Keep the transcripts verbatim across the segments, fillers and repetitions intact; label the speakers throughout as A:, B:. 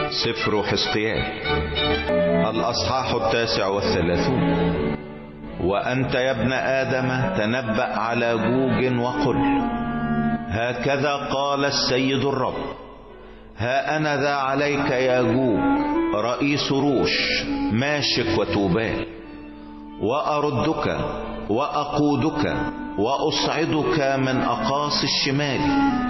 A: سفر حزقيال الأصحاح التاسع والثلاثون. وأنت يا ابن آدم تنبأ على جوج وقل: هكذا قال السيد الرب: ها أنا ذا عليك يا جوج رئيس روش ماشك وتوبال، وأردك وأقودك وأصعدك من أقاصي الشمال،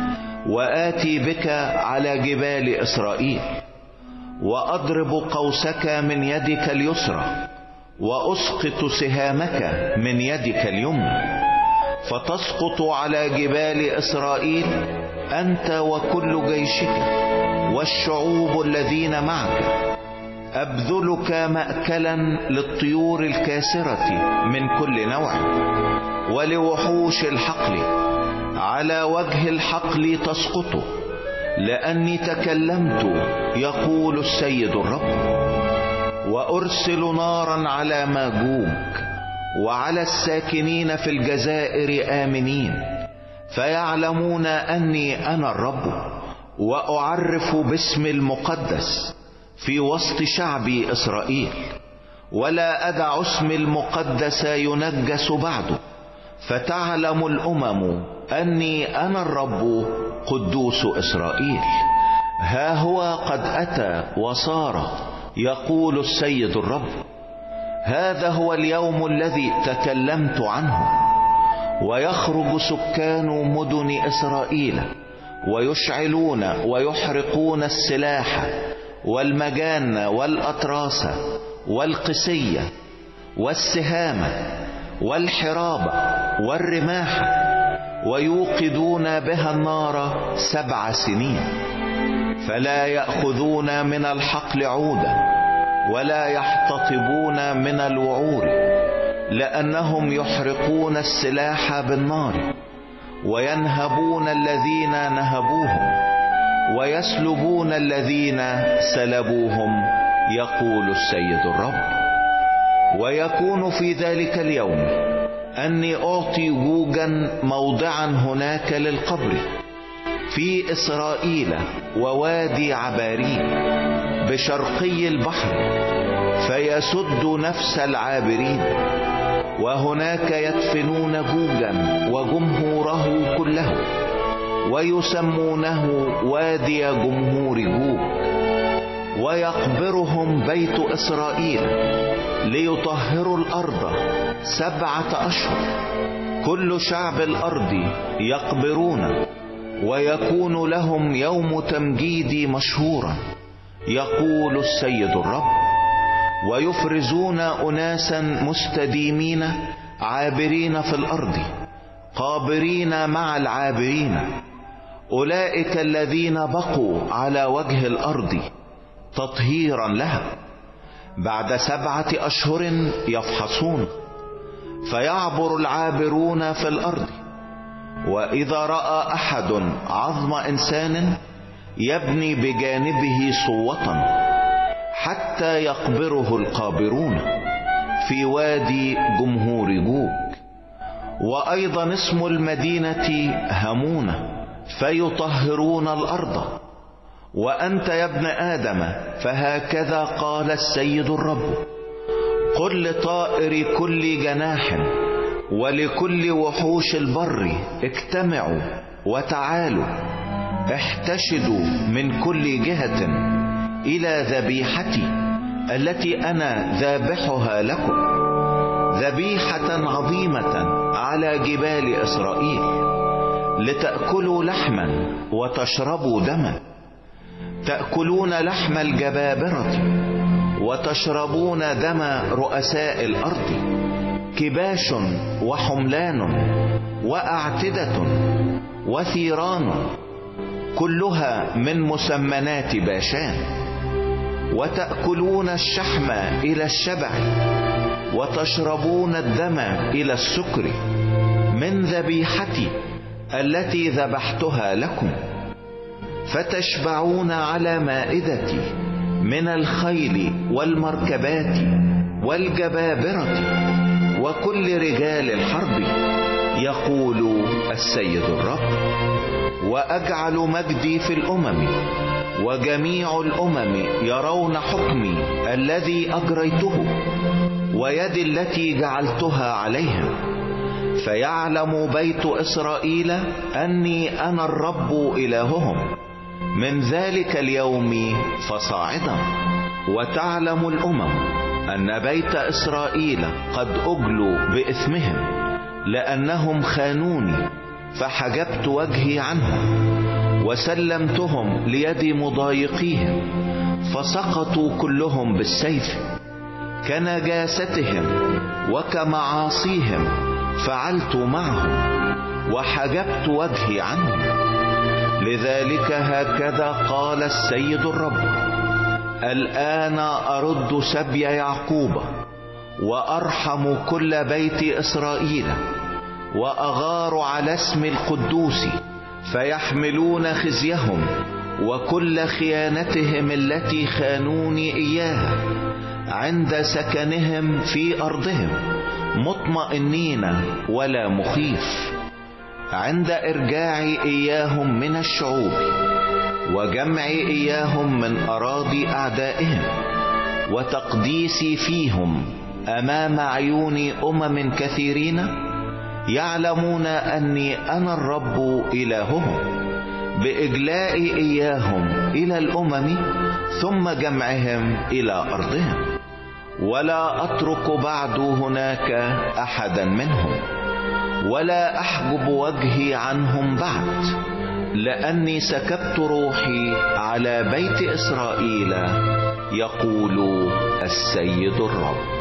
A: وآتي بك على جبال إسرائيل، وأضرب قوسك من يدك اليسرى، وأسقط سهامك من يدك اليمنى، فتسقط على جبال إسرائيل أنت وكل جيشك والشعوب الذين معك. أبذلك مأكلا للطيور الكاسرة من كل نوع، ولوحوش الحقل على وجه الحقل تسقط، لأني تكلمت يقول السيد الرب. وأرسل نارا على ماجوج وعلى الساكنين في الجزائر آمنين، فيعلمون أني أنا الرب، وأعرف باسم المقدس في وسط شعبي إسرائيل، ولا أدع اسم المقدس ينجس بعده، فتعلم الأمم أني أنا الرب قدوس إسرائيل. ها هو قد أتى وصار، يقول السيد الرب. هذا هو اليوم الذي تكلمت عنه. ويخرج سكان مدن إسرائيل ويشعلون ويحرقون السلاح والمجان والأطراس والقسية والسهام والحراب والرماح، ويوقدون بها النار سبع سنين، فلا يأخذون من الحقل عودا ولا يحتطبون من الوعور، لأنهم يحرقون السلاح بالنار، وينهبون الذين نهبوهم، ويسلبون الذين سلبوهم، يقول السيد الرب. ويكون في ذلك اليوم أني أعطي جوجا موضعا هناك للقبر في إسرائيل ووادي عبارين بشرقي البحر، فيسد نفس العابرين، وهناك يدفنون جوجا وجمهوره كله، ويسمونه وادي جمهور جوج. ويقبرهم بيت إسرائيل ليطهروا الأرض سبعة أشهر، كل شعب الأرض يقبرون، ويكون لهم يوم تمجيدي مشهورا، يقول السيد الرب. ويفرزون أناسا مستديمين عابرين في الأرض، قابرين مع العابرين، أولئك الذين بقوا على وجه الأرض تطهيرا لها. بعد سبعة أشهر يفحصون، فيعبر العابرون في الأرض، وإذا رأى أحد عظم إنسان يبني بجانبه صوة حتى يقبره القابرون في وادي جمهور جوج. وأيضا اسم المدينة همونة، فيطهرون الأرض. وأنت يا ابن آدم فهكذا قال السيد الرب: قل لطائر كل جناح ولكل وحوش البر: اجتمعوا وتعالوا، احتشدوا من كل جهة إلى ذبيحتي التي أنا ذابحها لكم، ذبيحة عظيمة على جبال إسرائيل، لتأكلوا لحما وتشربوا دما. تأكلون لحم الجبابرة وتشربون دم رؤساء الأرض، كباش وحملان وأعتدة وثيران، كلها من مسمنات باشان. وتأكلون الشحم إلى الشبع، وتشربون الدم إلى السكر من ذبيحتي التي ذبحتها لكم. فتشبعون على مائدتي من الخيل والمركبات والجبابرة وكل رجال الحرب، يقول السيد الرب. وأجعل مجدي في الأمم وجميع الأمم يرون حكمي الذي أجريته ويدي التي جعلتها عليهم، فيعلم بيت إسرائيل أني أنا الرب إلههم من ذلك اليوم فصاعدا. وتعلم الأمم أن بيت إسرائيل قد أجلوا بإثمهم، لأنهم خانوني، فحجبت وجهي عنهم وسلمتهم ليد مضايقيهم، فسقطوا كلهم بالسيف. كنجاستهم وكمعاصيهم فعلت معهم، وحجبت وجهي عنهم. لذلك هكذا قال السيد الرب: الآن أرد سبي يعقوب وأرحم كل بيت إسرائيل، وأغار على اسم القدوس، فيحملون خزيهم وكل خيانتهم التي خانوني إياها عند سكنهم في أرضهم، مطمئنين ولا مخيف، عند إرجاعي إياهم من الشعوب وجمعي إياهم من أراضي أعدائهم، وتقديسي فيهم أمام عيون أمم كثيرين يعلمون أني أنا الرب إلههم، بإجلاء إياهم إلى الأمم ثم جمعهم إلى أرضهم. ولا أترك بعد هناك أحدا منهم، ولا أحجب وجهي عنهم بعد، لأني سكبت روحي على بيت إسرائيل، يقول السيد الرب.